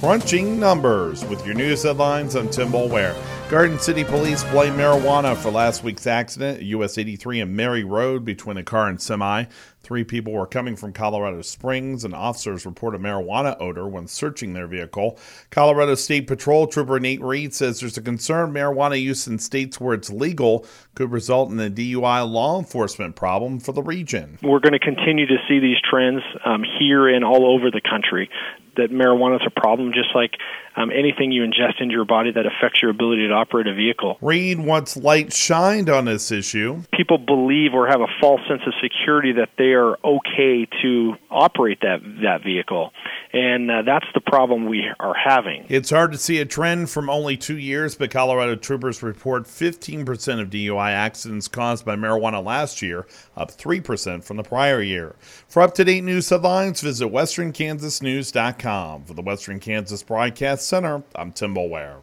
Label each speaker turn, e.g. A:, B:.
A: Crunching numbers. With your news headlines, I'm Tim Boulware. Garden City Police blame marijuana for last week's accident at US 83 and Mary Road between a car and semi. 3 people were coming from Colorado Springs, and officers reported marijuana odor when searching their vehicle. Colorado State Patrol Trooper Nate Reed says there's a concern marijuana use in states where it's legal could result in a DUI law enforcement problem for the region.
B: We're going to continue to see these trends here and all over the country, that marijuana is a problem, just like anything you ingest into your body that affects your ability to operate a vehicle.
A: Reed wants light shined on this issue.
B: People believe or have a false sense of security that they are okay to operate that vehicle, and that's the problem we are having.
A: It's hard to see a trend from only 2 years, but Colorado troopers report 15% of DUI accidents caused by marijuana last year, up 3% from the prior year. For up-to-date news headlines, visit westernkansasnews.com. For the Western Kansas Broadcast Center, I'm Tim Boulware.